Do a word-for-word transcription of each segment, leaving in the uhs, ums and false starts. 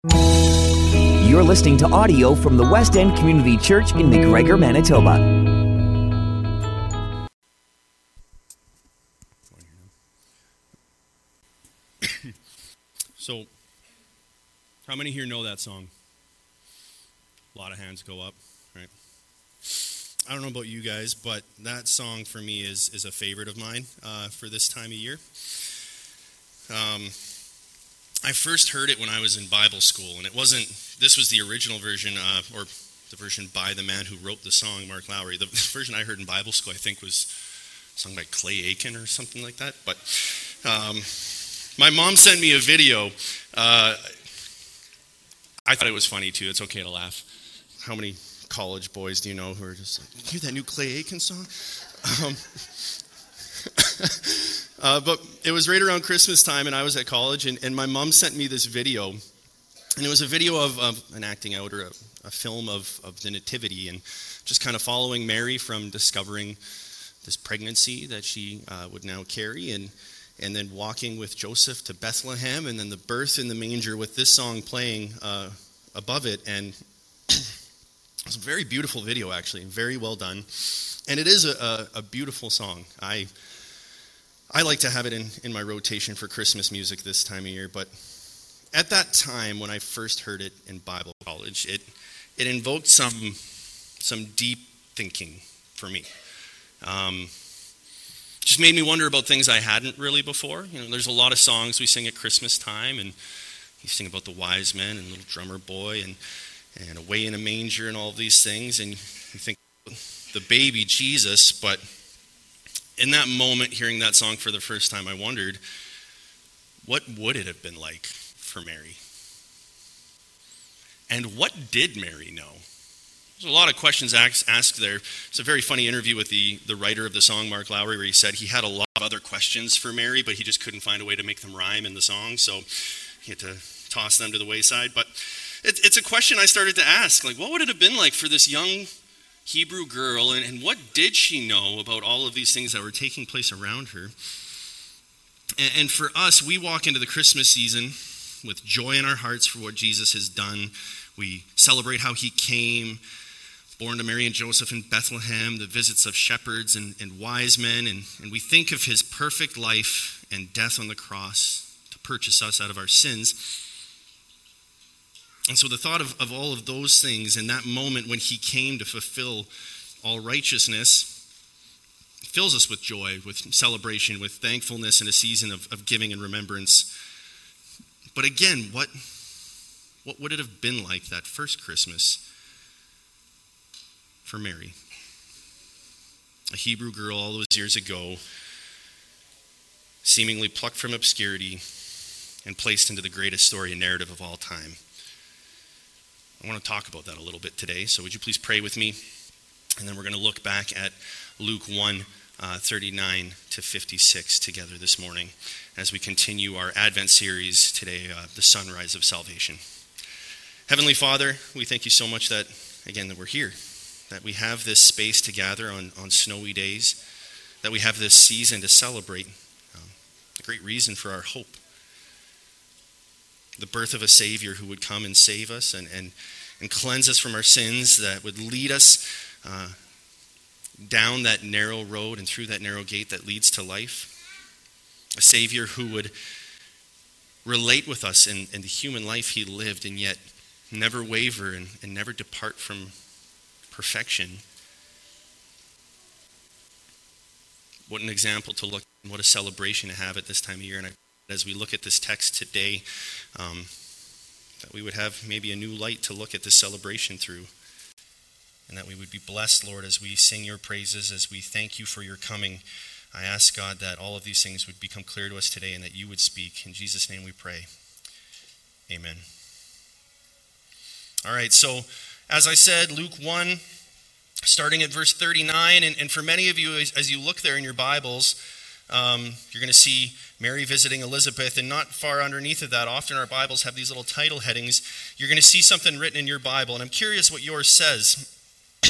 You're listening to audio from the West End Community Church in McGregor, Manitoba. So, how many here know that song? A lot of hands go up, right? I don't know about you guys, but that song for me is is a favorite of mine uh, for this time of year. Um, I first heard it when I was in Bible school, and it wasn't, this was the original version, uh, or the version by the man who wrote the song, Mark Lowry. The version I heard in Bible school, I think, was sung by Clay Aiken or something like that. But um, my mom sent me a video. Uh, I thought it was funny, too. It's okay to laugh. How many college boys do you know who are just like, hear that new Clay Aiken song? Um, uh, but it was right around Christmas time, and I was at college, and, and my mom sent me this video, and it was a video of, of an acting out or a, a film of, of the Nativity, and just kind of following Mary from discovering this pregnancy that she uh, would now carry, and and then walking with Joseph to Bethlehem, and then the birth in the manger with this song playing uh, above it, and it's a very beautiful video, actually, very well done, and it is a, a, a beautiful song. I I like to have it in, in my rotation for Christmas music this time of year, but at that time, when I first heard it in Bible college, it it invoked some some deep thinking for me. Um, just made me wonder about things I hadn't really before. You know, there's a lot of songs we sing at Christmas time, and you sing about the wise men and little drummer boy and and away in a manger and all of these things, and you think the baby Jesus, but in that moment, hearing that song for the first time, I wondered, what would it have been like for Mary? And what did Mary know? There's a lot of questions asked there. It's a very funny interview with the, the writer of the song, Mark Lowry, where he said he had a lot of other questions for Mary, but he just couldn't find a way to make them rhyme in the song, so he had to toss them to the wayside. But it, it's a question I started to ask, like, what would it have been like for this young Hebrew girl, and, and what did she know about all of these things that were taking place around her? And, and for us, we walk into the Christmas season with joy in our hearts for what Jesus has done. We celebrate how he came, born to Mary and Joseph in Bethlehem, the visits of shepherds and, and wise men, and, and we think of his perfect life and death on the cross to purchase us out of our sins. And so the thought of, of all of those things in that moment when he came to fulfill all righteousness fills us with joy, with celebration, with thankfulness in a season of, of giving and remembrance. But again, what, what would it have been like that first Christmas for Mary? A Hebrew girl all those years ago, seemingly plucked from obscurity and placed into the greatest story and narrative of all time. I want to talk about that a little bit today, so would you please pray with me? And then we're going to look back at Luke one, uh, thirty-nine to fifty-six together this morning as we continue our Advent series today, uh, The Sunrise of Salvation. Heavenly Father, we thank you so much that, again, that we're here, that we have this space to gather on, on snowy days, that we have this season to celebrate, um, a great reason for our hope. The birth of a Savior who would come and save us and, and, and cleanse us from our sins, that would lead us uh, down that narrow road and through that narrow gate that leads to life. A Savior who would relate with us in, in the human life he lived and yet never waver and, and never depart from perfection. What an example to look at, what a celebration to have at this time of year. And I as we look at this text today, um, that we would have maybe a new light to look at this celebration through, and that we would be blessed, Lord, as we sing your praises, as we thank you for your coming. I ask, God, that all of these things would become clear to us today and that you would speak. In Jesus' name we pray. Amen. All right, so as I said, Luke one, starting at verse thirty-nine, and, and for many of you, as, as you look there in your Bibles, Um, you're going to see Mary visiting Elizabeth, and not far underneath of that, often our Bibles have these little title headings. You're going to see something written in your Bible, and I'm curious what yours says.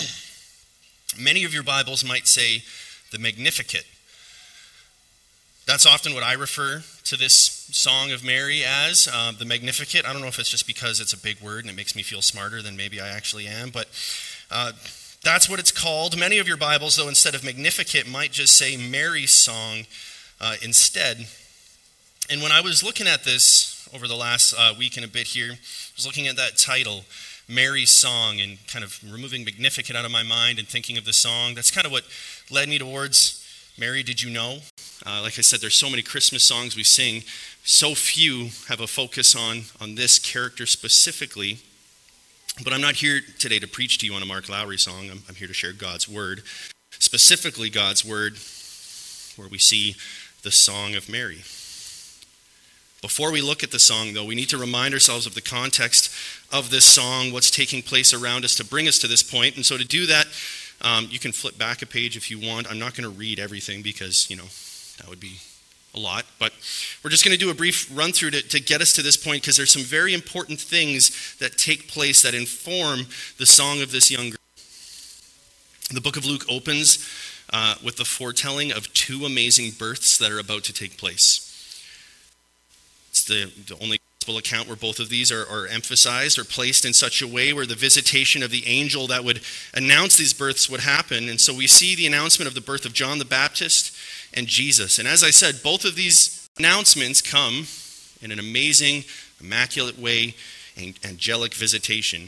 Many of your Bibles might say the Magnificat. That's often what I refer to this song of Mary as, uh, the Magnificat. I don't know if it's just because it's a big word and it makes me feel smarter than maybe I actually am, but uh, that's what it's called. Many of your Bibles, though, instead of Magnificat, might just say Mary's song uh, instead. And when I was looking at this over the last uh, week and a bit here, I was looking at that title, Mary's Song, and kind of removing Magnificat out of my mind and thinking of the song. That's kind of what led me towards Mary, Did You Know? Uh, like I said, there's so many Christmas songs we sing. So few have a focus on, on this character specifically. But I'm not here today to preach to you on a Mark Lowry song. I'm, I'm here to share God's Word. Specifically God's Word, where we see the Song of Mary. Before we look at the song, though, we need to remind ourselves of the context of this song, what's taking place around us to bring us to this point. And so to do that, um, you can flip back a page if you want. I'm not going to read everything because, you know, that would be a lot. But we're just going to do a brief run through to, to get us to this point because there's some very important things that take place that inform the song of this young girl. The book of Luke opens uh, with the foretelling of two amazing births that are about to take place. It's the, the only gospel account where both of these are, are emphasized or placed in such a way where the visitation of the angel that would announce these births would happen. And so we see the announcement of the birth of John the Baptist and Jesus. And as I said, both of these announcements come in an amazing, immaculate way, and angelic visitation,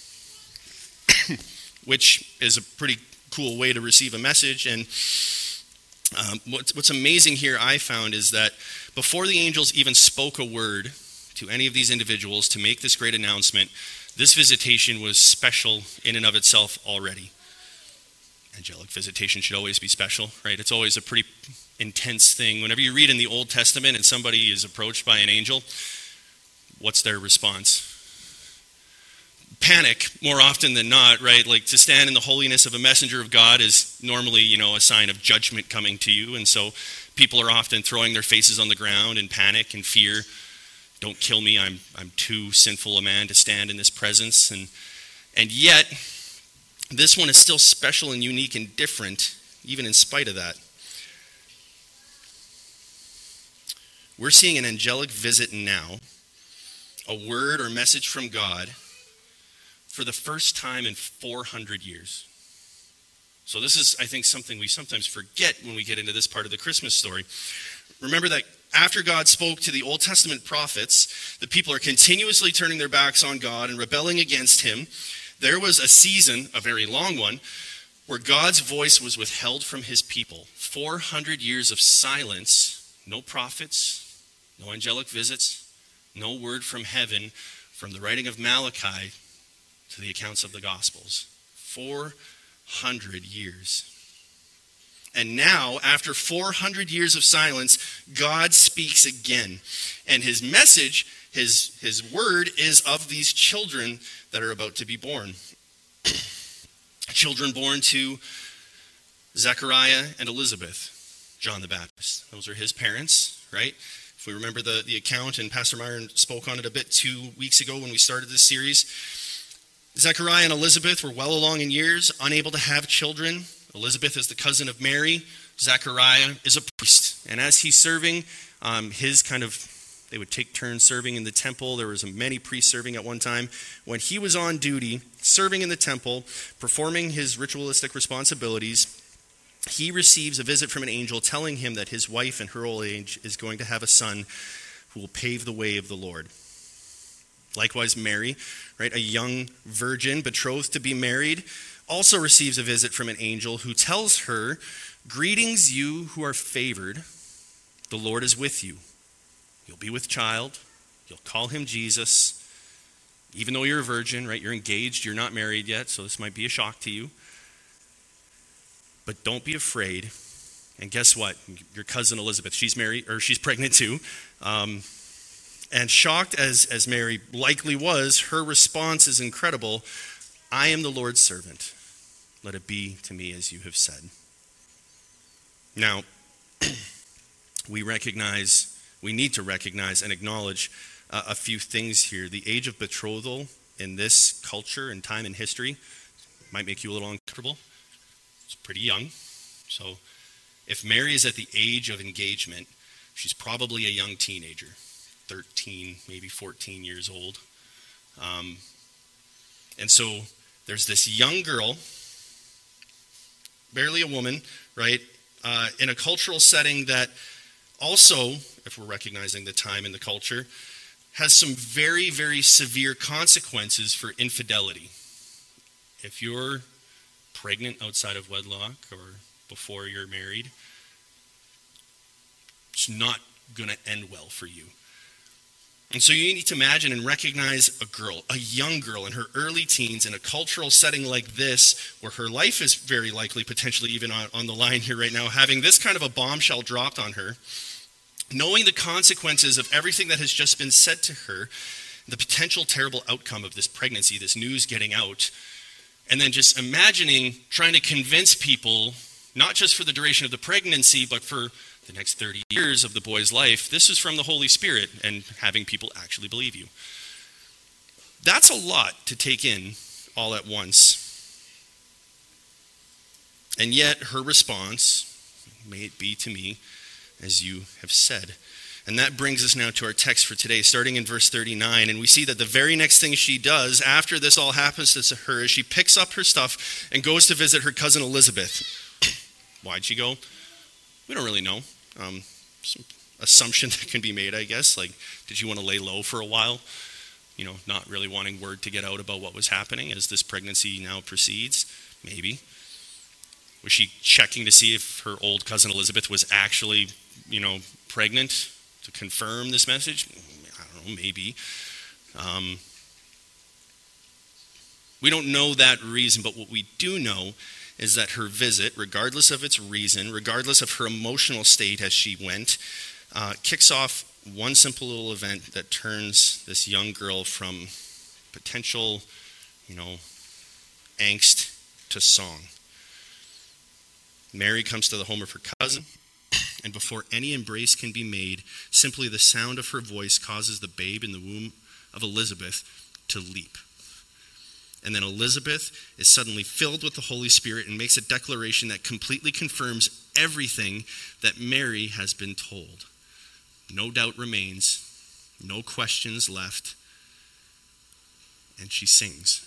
which is a pretty cool way to receive a message. And um, what's, what's amazing here I found is that before the angels even spoke a word to any of these individuals to make this great announcement, this visitation was special in and of itself already. Angelic visitation should always be special, right? It's always a pretty intense thing. Whenever you read in the Old Testament and somebody is approached by an angel, what's their response? Panic, more often than not, right? Like to stand in the holiness of a messenger of God is normally, you know, a sign of judgment coming to you. And so people are often throwing their faces on the ground in panic and fear. Don't kill me, I'm I'm too sinful a man to stand in this presence. And and yet, this one is still special and unique and different, even in spite of that. We're seeing an angelic visit now, a word or message from God for the first time in four hundred years. So this is, I think, something we sometimes forget when we get into this part of the Christmas story. Remember that after God spoke to the Old Testament prophets, the people are continuously turning their backs on God and rebelling against him. There was a season, a very long one, where God's voice was withheld from his people. four hundred years of silence, no prophets, no angelic visits, no word from heaven, from the writing of Malachi to the accounts of the Gospels. four hundred years. And now, after four hundred years of silence, God speaks again. And his message, his, his word is of these children that are about to be born. Children born to Zechariah and Elizabeth, John the Baptist. Those are his parents, right? If we remember the, the account, and Pastor Myron spoke on it a bit two weeks ago when we started this series. Zechariah and Elizabeth were well along in years, unable to have children. Elizabeth is the cousin of Mary. Zechariah is a priest. And as he's serving, um, his kind of, they would take turns serving in the temple. There was many priests serving at one time. When he was on duty, serving in the temple, performing his ritualistic responsibilities, he receives a visit from an angel telling him that his wife in her old age is going to have a son who will pave the way of the Lord. Likewise, Mary, right, a young virgin betrothed to be married, also receives a visit from an angel who tells her, "Greetings, you who are favored. The Lord is with you. You'll be with child. You'll call him Jesus." Even though you're a virgin, right, you're engaged, you're not married yet, so this might be a shock to you. But don't be afraid. And guess what? Your cousin Elizabeth, she's married, or she's pregnant too. Um, and shocked as, as Mary likely was, her response is incredible. "I am the Lord's servant. Let it be to me as you have said." Now, we recognize, we need to recognize and acknowledge uh, a few things here. The age of betrothal in this culture and time in history might make you a little uncomfortable. It's pretty young. So if Mary is at the age of engagement, She's probably a young teenager, thirteen, maybe fourteen years old. Um, and so there's this young girl, barely a woman, right, uh, in a cultural setting that also, if we're recognizing the time and the culture, has some very, very severe consequences for infidelity. If you're pregnant outside of wedlock or before you're married, it's not going to end well for you. And so you need to imagine and recognize a girl, a young girl in her early teens in a cultural setting like this, where her life is very likely, potentially even on, on the line here right now, having this kind of a bombshell dropped on her, knowing the consequences of everything that has just been said to her, the potential terrible outcome of this pregnancy, this news getting out, and then just imagining trying to convince people, not just for the duration of the pregnancy, but for the next thirty years of the boy's life, this is from the Holy Spirit, and having people actually believe you. That's a lot to take in all at once. And yet her response, may it be to me as you have said. And that brings us now to our text for today, starting in verse thirty-nine. And we see that the very next thing she does after this all happens to her is she picks up her stuff and goes to visit her cousin Elizabeth. Why'd she go? We don't really know. Um, some assumption that can be made, I guess. Like, did she want to lay low for a while? You know, not really wanting word to get out about what was happening as this pregnancy now proceeds? Maybe. Was she checking to see if her old cousin Elizabeth was actually, you know, pregnant to confirm this message? I don't know, maybe. Um, we don't know that reason, but what we do know is that her visit, regardless of its reason, regardless of her emotional state as she went, uh, kicks off one simple little event that turns this young girl from potential, you know, angst to song. Mary comes to the home of her cousin, and before any embrace can be made, simply the sound of her voice causes the babe in the womb of Elizabeth to leap. And then Elizabeth is suddenly filled with the Holy Spirit and makes a declaration that completely confirms everything that Mary has been told. No doubt remains, no questions left, and she sings.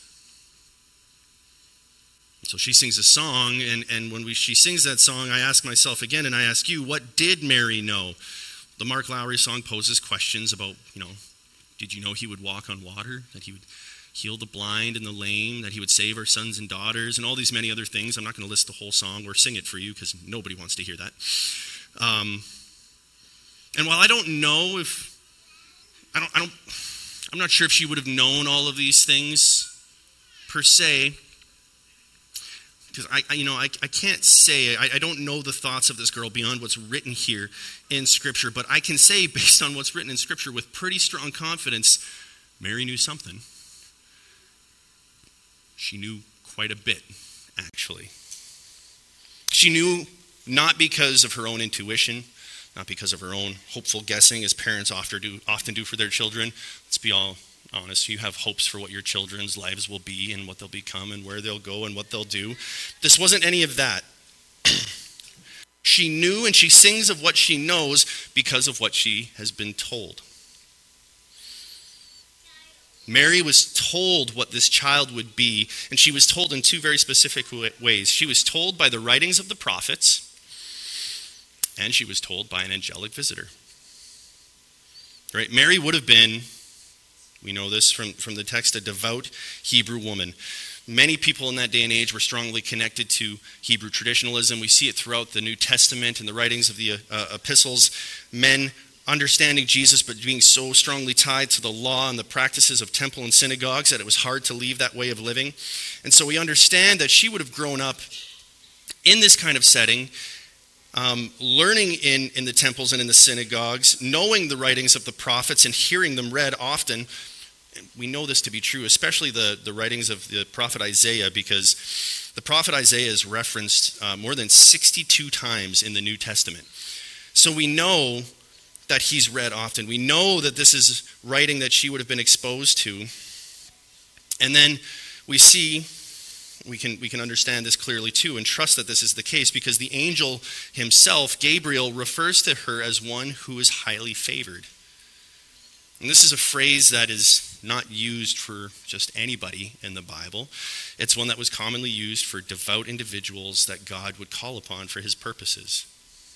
So she sings a song, and, and when we, she sings that song, I ask myself again, and I ask you, what did Mary know? The Mark Lowry song poses questions about, you know, did you know he would walk on water? That he would heal the blind and the lame, that he would save our sons and daughters, and all these many other things. I'm not going to list the whole song or sing it for you because nobody wants to hear that. Um, and while I don't know if, I don't, I don't, I'm not sure if she would have known all of these things per se, because I, I, you know, I, I can't say, I, I don't know the thoughts of this girl beyond what's written here in Scripture, but I can say, based on what's written in Scripture with pretty strong confidence, Mary knew something. She knew quite a bit, actually. She knew not because of her own intuition, not because of her own hopeful guessing, as parents often do, often do for their children. Let's be all honest. You have hopes for what your children's lives will be and what they'll become and where they'll go and what they'll do. This wasn't any of that. She knew, and she sings of what she knows because of what she has been told. Mary was told what this child would be, and she was told in two very specific ways. She was told by the writings of the prophets, and she was told by an angelic visitor. Right? Mary would have been, we know this from, from the text, a devout Hebrew woman. Many people in that day and age were strongly connected to Hebrew traditionalism. We see it throughout the New Testament and the writings of the uh, epistles. Men understanding Jesus, but being so strongly tied to the law and the practices of temple and synagogues that it was hard to leave that way of living. And so we understand that she would have grown up in this kind of setting, um, learning in, in the temples and in the synagogues, knowing the writings of the prophets and hearing them read often. We know this to be true, especially the, the writings of the prophet Isaiah, because the prophet Isaiah is referenced uh, more than sixty-two times in the New Testament. So we know that he's read often. We know that this is writing that she would have been exposed to. And then we see, we can we can understand this clearly too and trust that this is the case because the angel himself, Gabriel, refers to her as one who is highly favored. And this is a phrase that is not used for just anybody in the Bible. It's one that was commonly used for devout individuals that God would call upon for his purposes.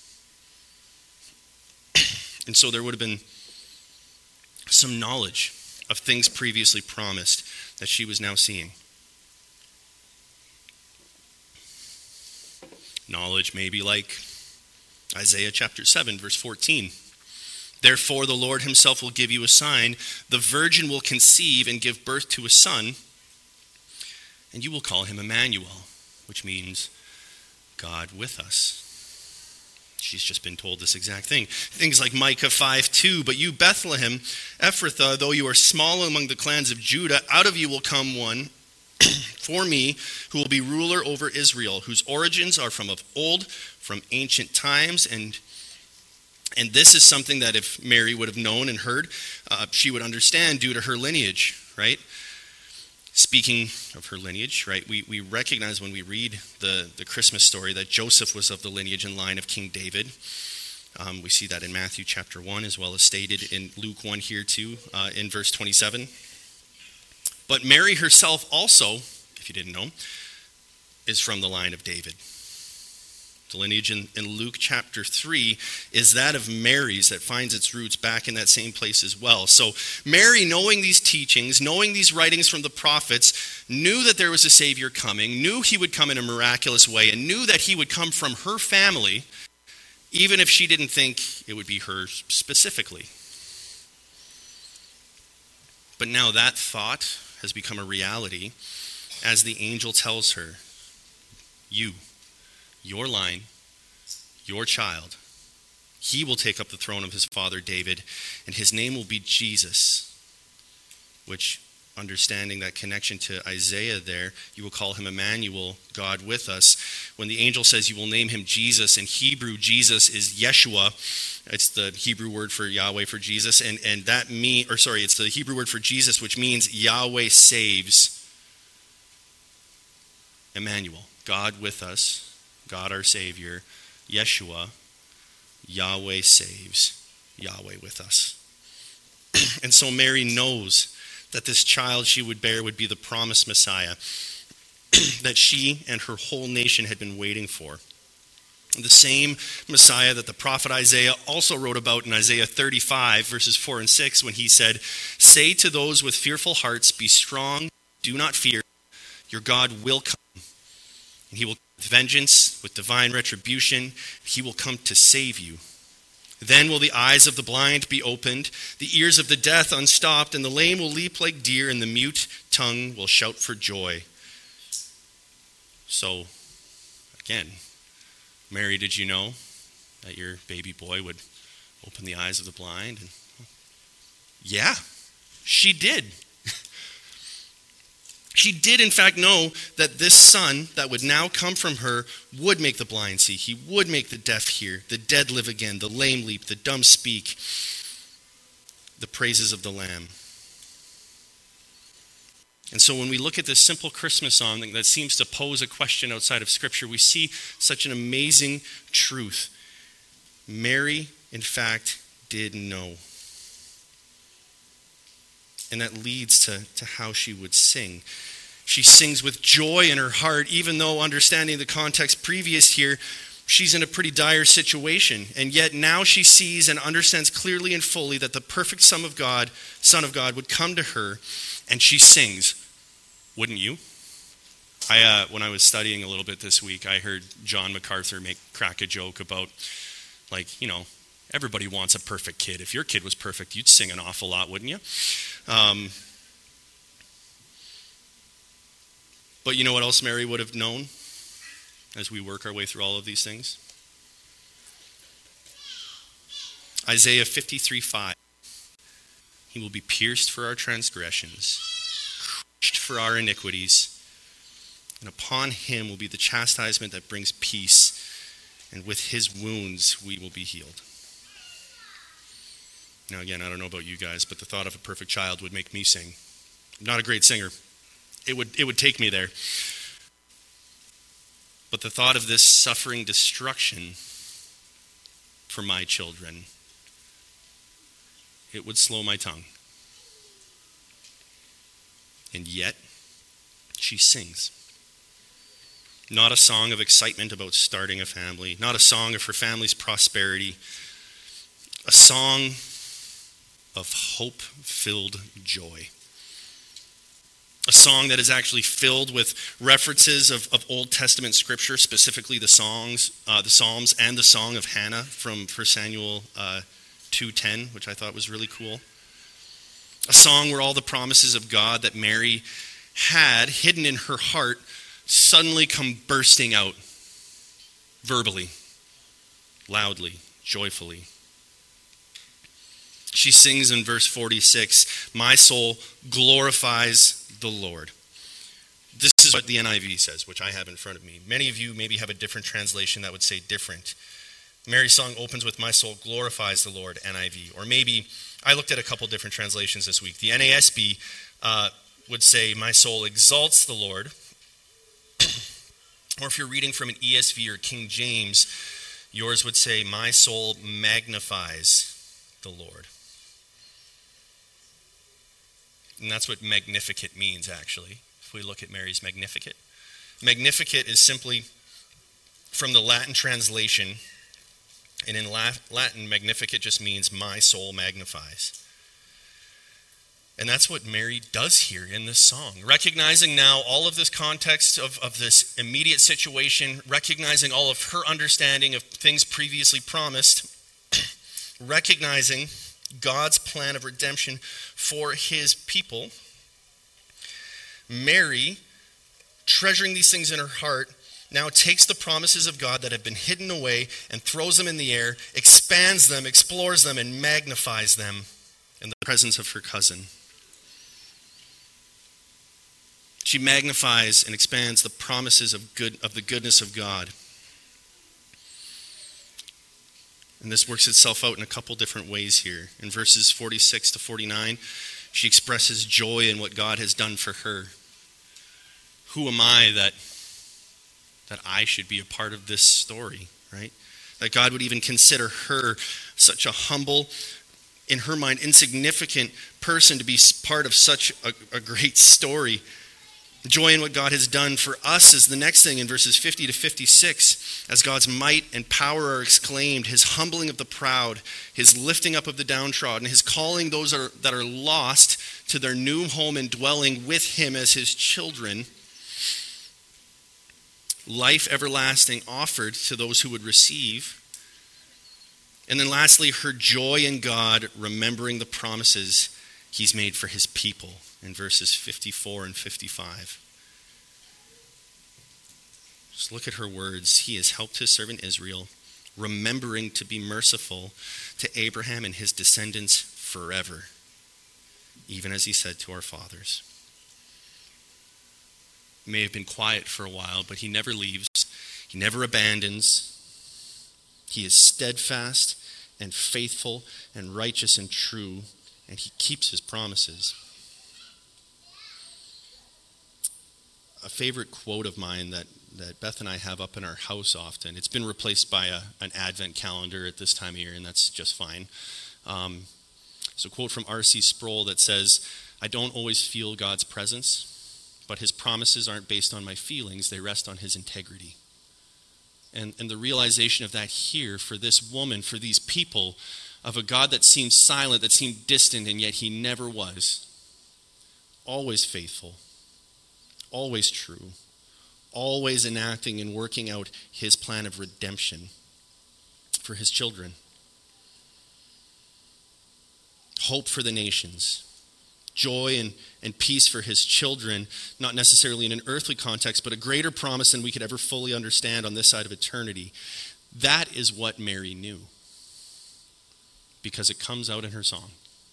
And so there would have been some knowledge of things previously promised that she was now seeing. Knowledge maybe like Isaiah chapter seven, verse fourteen. Therefore the Lord himself will give you a sign. The virgin will conceive and give birth to a son, and you will call him Emmanuel, which means God with us. She's just been told this exact thing. Things like Micah five two, but you, Bethlehem, Ephrathah, though you are small among the clans of Judah, out of you will come one for me who will be ruler over Israel, whose origins are from of old, from ancient times. And and this is something that if Mary would have known and heard, uh, she would understand due to her lineage, right? Speaking of her lineage, right, we, we recognize when we read the, the Christmas story that Joseph was of the lineage and line of King David. Um, we see that in Matthew chapter one, as well as stated in Luke one here too, uh, in verse twenty-seven. But Mary herself also, if you didn't know, is from the line of David. The lineage in, in Luke chapter three is that of Mary's that finds its roots back in that same place as well. So Mary, knowing these teachings, knowing these writings from the prophets, knew that there was a Savior coming, knew he would come in a miraculous way, and knew that he would come from her family, even if she didn't think it would be her specifically. But now that thought has become a reality as the angel tells her, you, your line, your child, he will take up the throne of his father David, and his name will be Jesus, which, understanding that connection to Isaiah there, you will call him Emmanuel, God with us. When the angel says you will name him Jesus, in Hebrew, Jesus is Yeshua. It's the Hebrew word for Yahweh for Jesus, and, and that mean, or sorry, it's the Hebrew word for Jesus, which means Yahweh saves. Emmanuel, God with us. God our Savior, Yeshua, Yahweh saves, Yahweh with us. And so Mary knows that this child she would bear would be the promised Messiah that she and her whole nation had been waiting for. The same Messiah that the prophet Isaiah also wrote about in Isaiah thirty-five, verses four and six, when he said, "Say to those with fearful hearts, be strong, do not fear, your God will come, and he will with vengeance, with divine retribution, he will come to save you. Then will the eyes of the blind be opened, the ears of the deaf unstopped, and the lame will leap like deer, and the mute tongue will shout for joy." So, again, Mary, did you know that your baby boy would open the eyes of the blind? And yeah, she did. She did, in fact, know that this son that would now come from her would make the blind see. He would make the deaf hear, the dead live again, the lame leap, the dumb speak, the praises of the Lamb. And so when we look at this simple Christmas song that seems to pose a question outside of Scripture, we see such an amazing truth. Mary, in fact, did know. And that leads to, to how she would sing. She sings with joy in her heart, even though, understanding the context previous here, she's in a pretty dire situation. And yet now she sees and understands clearly and fully that the perfect Son of God, Son of God would come to her, and she sings. Wouldn't you? I uh, when I was studying a little bit this week, I heard John MacArthur make crack a joke about, like, you know, everybody wants a perfect kid. If your kid was perfect, you'd sing an awful lot, wouldn't you? Um, but you know what else Mary would have known as we work our way through all of these things? Isaiah fifty-three five. He will be pierced for our transgressions, crushed for our iniquities, and upon him will be the chastisement that brings peace, and with his wounds we will be healed. Now again, I don't know about you guys, but the thought of a perfect child would make me sing. I'm not a great singer. It would it would take me there. But the thought of this suffering destruction for my children, it would slow my tongue. And yet, she sings. Not a song of excitement about starting a family, not a song of her family's prosperity, a song of hope-filled joy. A song that is actually filled with references of, of Old Testament scripture, specifically the songs, uh, the Psalms, and the Song of Hannah from First Samuel uh, two ten, which I thought was really cool. A song where all the promises of God that Mary had hidden in her heart suddenly come bursting out, verbally, loudly, joyfully. She sings in verse forty-six, "My soul glorifies the Lord." This is what the N I V says, which I have in front of me. Many of you maybe have a different translation that would say different. Mary's song opens with, "My soul glorifies the Lord," N I V. Or maybe, I looked at a couple different translations this week. The N A S B uh, would say, "My soul exalts the Lord." Or if you're reading from an E S V or King James, yours would say, "My soul magnifies the Lord." And that's what Magnificat means, actually, if we look at Mary's Magnificat. Magnificat is simply from the Latin translation, and in Latin, Magnificat just means "my soul magnifies." And that's what Mary does here in this song. Recognizing now all of this context of, of this immediate situation, recognizing all of her understanding of things previously promised, recognizing God's plan of redemption for his people, Mary, treasuring these things in her heart, now takes the promises of God that have been hidden away and throws them in the air, expands them, explores them, and magnifies them in the presence of her cousin. She magnifies and expands the promises of good of the goodness of God. And this works itself out in a couple different ways here. In verses forty-six to forty-nine, she expresses joy in what God has done for her. Who am I that, that I should be a part of this story, right? That God would even consider her such a humble, in her mind, insignificant person to be part of such a, a great story. Joy in what God has done for us is the next thing in verses fifty to fifty-six. As God's might and power are exclaimed, his humbling of the proud, his lifting up of the downtrodden, his calling those are, that are lost to their new home and dwelling with him as his children. Life everlasting offered to those who would receive. And then lastly, her joy in God, remembering the promises he's made for his people in verses fifty-four and fifty-five. Just look at her words. He has helped his servant Israel, remembering to be merciful to Abraham and his descendants forever, even as he said to our fathers. He may have been quiet for a while, but he never leaves. He never abandons. He is steadfast and faithful and righteous and true, and he keeps his promises. A favorite quote of mine that, that Beth and I have up in our house often, it's been replaced by a, an Advent calendar at this time of year, and that's just fine. Um, it's a quote from R C Sproul that says, "I don't always feel God's presence, but his promises aren't based on my feelings, they rest on his integrity." And, and the realization of that here for this woman, for these people, of a God that seemed silent, that seemed distant, and yet he never was. Always faithful, always true, always enacting and working out his plan of redemption for his children. Hope for the nations. Joy and, and peace for his children, not necessarily in an earthly context, but a greater promise than we could ever fully understand on this side of eternity. That is what Mary knew, because it comes out in her song.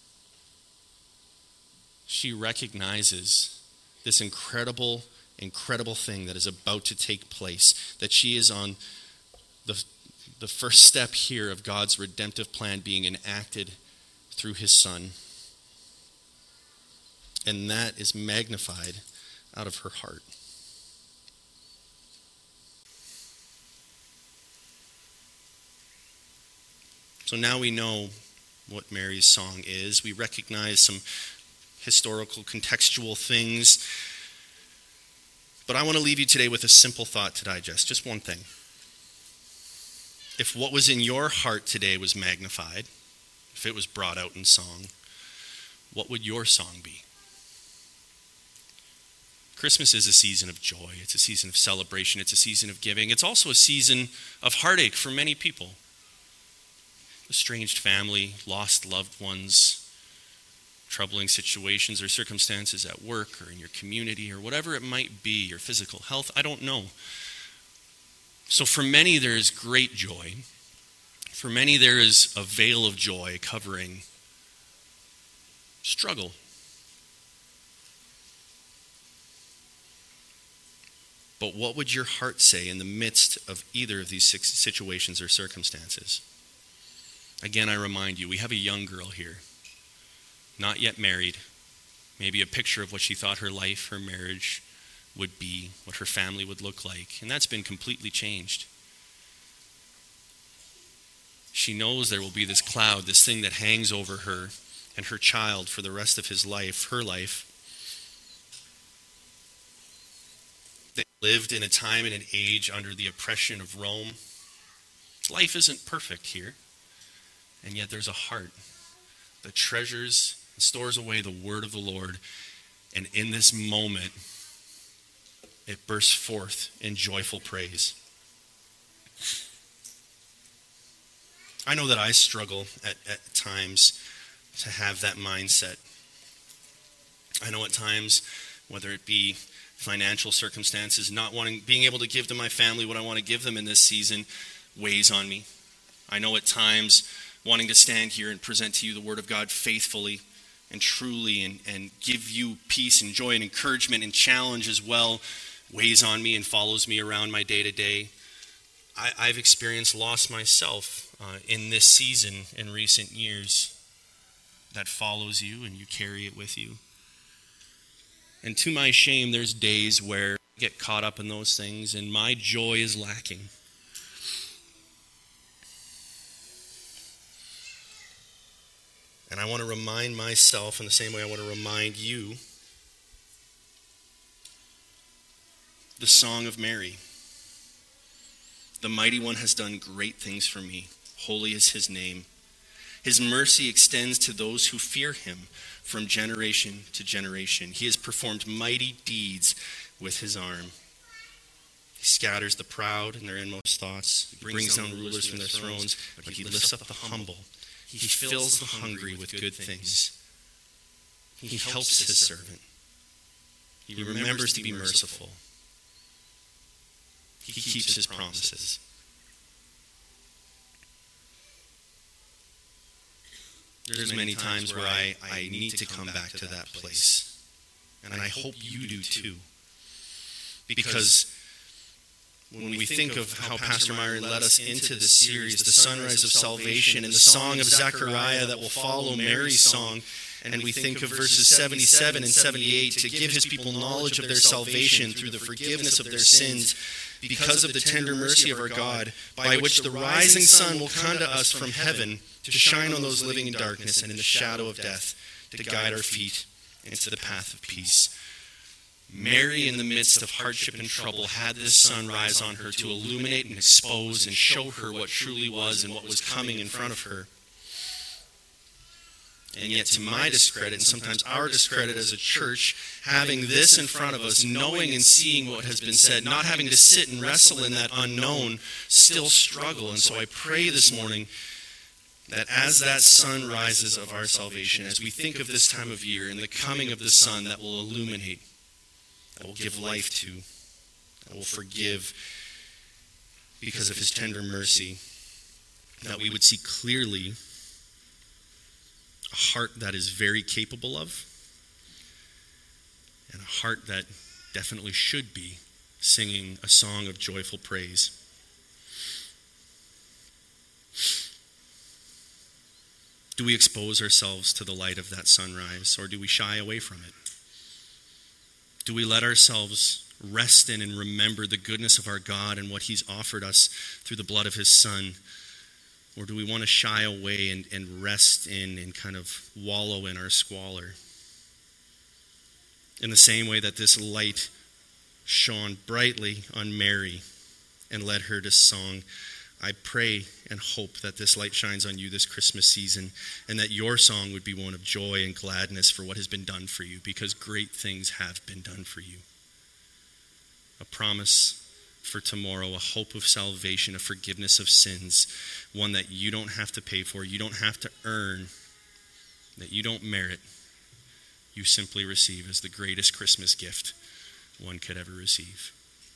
She recognizes this incredible, incredible thing that is about to take place, that she is on the, the first step here of God's redemptive plan being enacted through his Son. And that is magnified out of her heart. So now we know what Mary's song is. We recognize some historical, contextual things. But I want to leave you today with a simple thought to digest, just one thing. If what was in your heart today was magnified, if it was brought out in song, what would your song be? Christmas is a season of joy. It's a season of celebration. It's a season of giving. It's also a season of heartache for many people. Estranged family, lost loved ones, troubling situations or circumstances at work or in your community or whatever it might be, your physical health, I don't know. So for many there is great joy. For many there is a veil of joy covering struggle. But what would your heart say in the midst of either of these situations or circumstances? Again, I remind you, we have a young girl here, not yet married, maybe a picture of what she thought her life, her marriage would be, what her family would look like, and that's been completely changed. She knows there will be this cloud, this thing that hangs over her and her child for the rest of his life, her life. They lived in a time and an age under the oppression of Rome. Life isn't perfect here. And yet there's a heart that treasures and stores away the word of the Lord. And in this moment, it bursts forth in joyful praise. I know that I struggle at, at times to have that mindset. I know at times, whether it be financial circumstances, not wanting, being able to give to my family what I want to give them in this season weighs on me. I know at times wanting to stand here and present to you the Word of God faithfully and truly and, and give you peace and joy and encouragement and challenge as well weighs on me and follows me around my day-to-day. I, I've experienced loss myself uh, in this season in recent years that follows you and you carry it with you. And to my shame, there's days where I get caught up in those things and my joy is lacking. And I want to remind myself in the same way I want to remind you the song of Mary. The Mighty One has done great things for me. Holy is his name. His mercy extends to those who fear him from generation to generation. He has performed mighty deeds with his arm. He scatters the proud in their inmost thoughts. He brings down rulers from their thrones, but he lifts up the humble. He fills the hungry with good things. He helps his servant. He remembers to be merciful. He keeps his promises. There's many times where I, I need to come back to that place. And I hope you do too. Because when we think of how Pastor Myron led us into this series, the sunrise of salvation and the song of Zechariah that will follow Mary's song, and we think of verses seventy-seven and seventy-eight to give his people knowledge of their salvation through the forgiveness of their sins because of the tender mercy of our God, by which the rising sun will come to us from heaven to shine on those living in darkness and in the shadow of death, to guide our feet into the path of peace. Mary, in the midst of hardship and trouble, had this sun rise on her to illuminate and expose and show her what truly was and what was coming in front of her. And yet, to my discredit, and sometimes our discredit as a church, having this in front of us, knowing and seeing what has been said, not having to sit and wrestle in that unknown, still struggle. And so I pray this morning that as that sun rises of our salvation, as we think of this time of year and the coming of the sun that will illuminate, that will give life to, that will forgive because of his tender mercy, that we would see clearly a heart that is very capable of, and a heart that definitely should be singing a song of joyful praise. Do we expose ourselves to the light of that sunrise, or do we shy away from it? Do we let ourselves rest in and remember the goodness of our God and what he's offered us through the blood of his Son? Or do we want to shy away and, and rest in and kind of wallow in our squalor? In the same way that this light shone brightly on Mary and led her to song, I pray and hope that this light shines on you this Christmas season, and that your song would be one of joy and gladness for what has been done for you, because great things have been done for you. A promise for tomorrow, a hope of salvation, a forgiveness of sins, one that you don't have to pay for, you don't have to earn, that you don't merit. You simply receive as the greatest Christmas gift one could ever receive.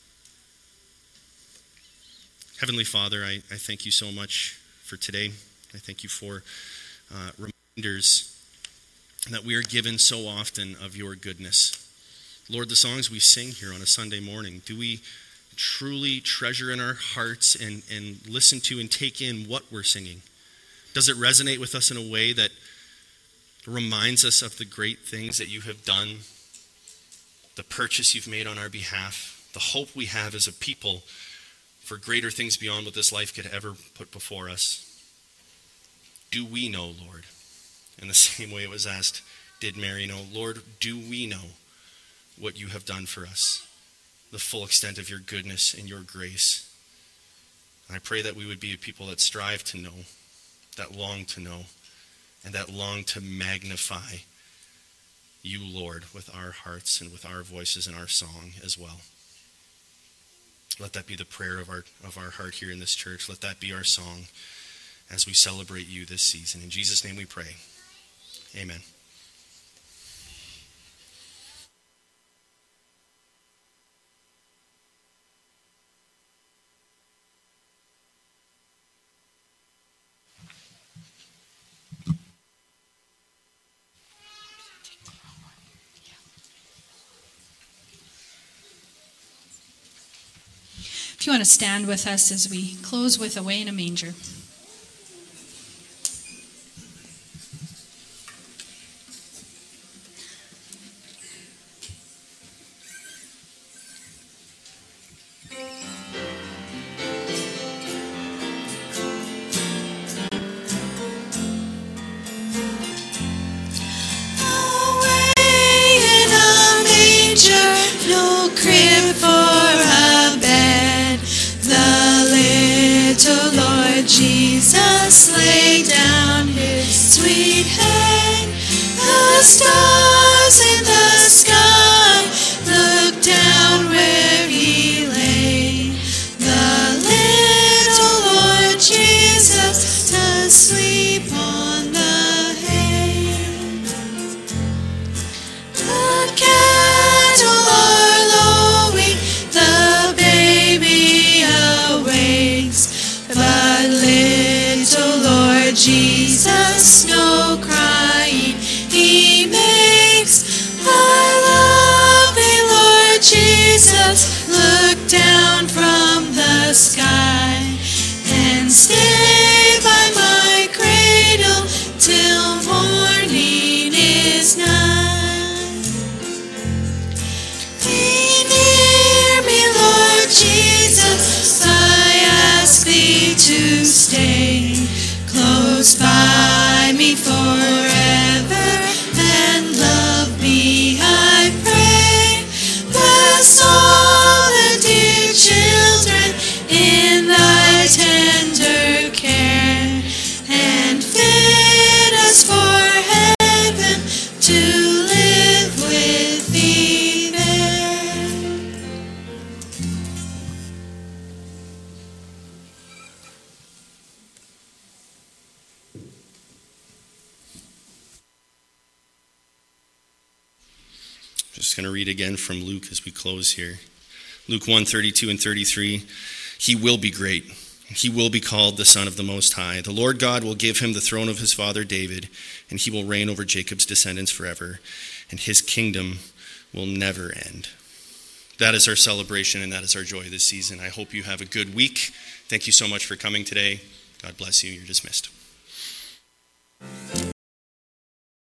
Heavenly Father, I, I thank you so much for today. I thank you for uh, reminders that we are given so often of your goodness. Lord, the songs we sing here on a Sunday morning, do we truly treasure in our hearts and, and listen to and take in what we're singing? Does it resonate with us in a way that reminds us of the great things that you have done, the purchase you've made on our behalf, the hope we have as a people for greater things beyond what this life could ever put before us? Do we know, Lord? In the same way it was asked, did Mary know? Lord, do we know what you have done for us? The full extent of your goodness and your grace. And I pray that we would be a people that strive to know, that long to know, and that long to magnify you, Lord, with our hearts and with our voices and our song as well. Let that be the prayer of our of our heart here in this church. Let that be our song as we celebrate you this season. In Jesus' name we pray. Amen. If you want to stand with us as we close with Away in a Manger. Jesus laid down his sweet head. The stars in the sky looked down where he lay. The little Lord Jesus asleep on the hay. The cattle are lowing, the baby awakes, but little Lord Jesus no crying he makes. I love thee, Lord Jesus, look down from the sky and stay by my cradle till morning is nigh. Be near me, Lord Jesus, I ask thee to stay close by me forever and love me, I pray. Bless all the dear children in thy tender care, and fit us for heaven to live with thee there. Just going to read again from Luke as we close here. Luke one, thirty-two and thirty-three. He will be great. He will be called the Son of the Most High. The Lord God will give him the throne of his father David, and he will reign over Jacob's descendants forever, and his kingdom will never end. That is our celebration, and that is our joy this season. I hope you have a good week. Thank you so much for coming today. God bless you. You're dismissed.